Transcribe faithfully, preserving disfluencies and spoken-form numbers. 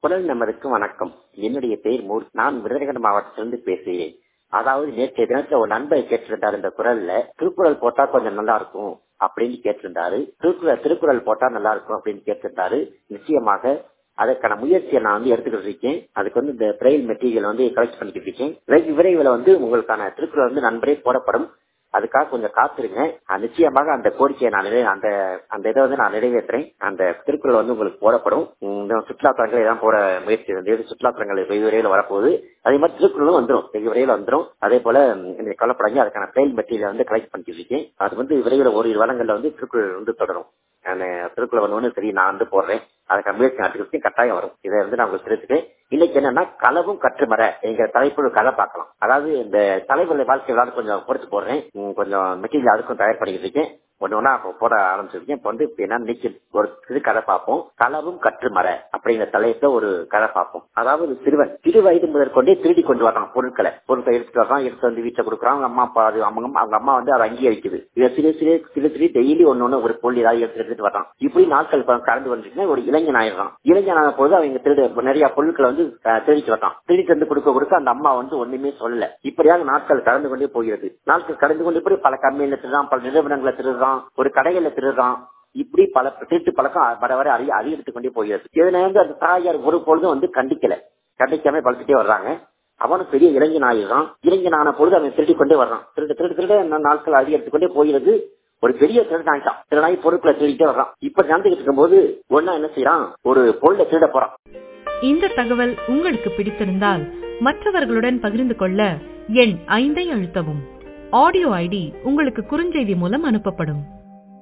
குரல் நமதுக்கு வணக்கம். என்னுடைய பெயர் மூர். நான் விருதுநகர் மாவட்டத்திலிருந்து பேசுகிறேன். அதாவது நேற்றைய தினத்துல ஒரு நண்பர் கேட்டிருந்தாரு, இந்த குரல்ல திருக்குறள் போட்டா கொஞ்சம் நல்லா இருக்கும் அப்படின்னு கேட்டிருந்தாரு. திருக்குறள் திருக்குறள் போட்டா நல்லா இருக்கும் அப்படின்னு கேட்டிருந்தாரு. நிச்சயமாக அதற்கான முயற்சியை நான் வந்து எடுத்துக்கிட்டு இருக்கேன். அதுக்கு வந்து இந்த பிரெயில் மெட்டீரியல் வந்து கலெக்ட் பண்ணிக்கிட்டு இருக்கேன். வெகு விரைவில் வந்து உங்களுக்கான திருக்குறள் வந்து நண்பரே போடப்படும். அதுக்காக கொஞ்சம் காத்திருங்க. நிச்சயமாக அந்த கோரிக்கையை நான் அந்த அந்த இதை வந்து நான் நிறைவேற்றுறேன். அந்த திருக்குறள் வந்து உங்களுக்கு போடப்படும். சுற்றுலாத்தலங்கள் எல்லாம் போட முயற்சி வந்து சுற்றுலாத்தலங்கள் வெகு விரைவில் வரப்போகுது. அதே மாதிரி திருக்குறளும் வந்துடும், வெகு விரைவில் வந்துடும். அதே போல இந்த கலப்படங்க அதுக்கான பிரெயில் மெட்டீரியல் வந்து கலெக்ட் பண்ணிட்டு இருக்கேன். அது வந்து விரைவில் ஒரு வளங்கள்ல வந்து திருக்குறள் வந்து தொடரும். திருக்குறள் வந்து சரி நான் வந்து போடுறேன். அதுக்கு முயற்சி நடத்தி கட்டாயம் வரும். இதை வந்து நான் உங்களுக்கு தெரிவிச்சுக்கேன். இன்னைக்கு என்னன்னா களவும் கற்றுமர எங்க தலைப்பு கதை பார்க்கலாம். அதாவது இந்த தலைவருடைய வாழ்க்கை கொஞ்சம் பொறுத்து போடுறேன். கொஞ்சம் மெட்டீரியல் அதுக்கும் தயார் பண்ணிக்கிட்டு இருக்கேன். ஒன்னு ஒன்னா போட ஆரம்பிச்சிருக்கேன். இப்போ வந்து என்ன ஒரு சிறு கதை பார்ப்போம். களவும் கற்றுமர அப்படிங்கிற தலைப்புல ஒரு கதை பார்ப்போம். அதாவது சிறுவன் சிறு வயது முதற்கொண்டே திருடி கொண்டு வரான் பொருட்களை பொருட்களை எடுத்துட்டு வரான். எடுத்து வந்து வீட்டுல கொடுக்குறான். அவங்க அம்மா அப்பா அது அவங்க அவங்க அம்மா வந்து அதை அங்கீகரிக்குது. இதை சிறு சிறு சிறு சிறு டெய்லி ஒன்னு ஒண்ணு ஒரு பொருள் ஏதாவது எடுத்து எடுத்துட்டு வரான். இப்படி நாட்கள் கடந்து வந்துச்சுன்னா ஒரு இளைஞன் ஆயிடுறான். இளைஞன் ஆன போது அவங்க திருடு நிறைய பொருட்களை வந்து திருடிட்டு வரான். திருடிட்டு வந்து கொடுக்க கொடுக்க அந்த அம்மா வந்து ஒண்ணுமே சொல்லல. இப்படியாக நாட்கள் கடந்து கொண்டே போகிறது. நாட்கள் கடந்து கொண்டு இப்படி பல கம்பெனில திருடுறான், பல நிறுவனங்களை திருடுறான், ஒரு கடையில திருடுறான். இப்படி பல திருட்டு பழக்கம் வர வர அறி அதிகரித்துக் கொண்டே போகிறது. இதனை வந்து அந்த தாயார் ஒரு பொழுதும் வந்து கண்டிக்கல. கண்டிக்காம பழத்துட்டே வர்றாங்க. அவனும் பெரிய இளைஞன் ஆகிறான். இளைஞன் ஆன பொழுது அவன் திருடி கொண்டே வர்றான். திருடு திருடு திருட நாட்கள் அதிகரித்துக் கொண்டே போகிறது. ஒரு பெரிய திருடாயிட்டான். திருடாயி பொருட்களை திருடிட்டே வர்றான். இப்ப நடந்துகிட்டு இருக்கும் போது ஒன்னா என்ன செய்யறான், ஒரு பொருளை திருட போறான். இந்த தகவல் உங்களுக்கு பிடித்திருந்தால் மற்றவர்களுடன் பகிர்ந்து கொள்ள எண் ஐந்தை அழுத்தவும். ஆடியோ ஐடி உங்களுக்கு குறுஞ்செய்தி மூலம் அனுப்பப்படும்.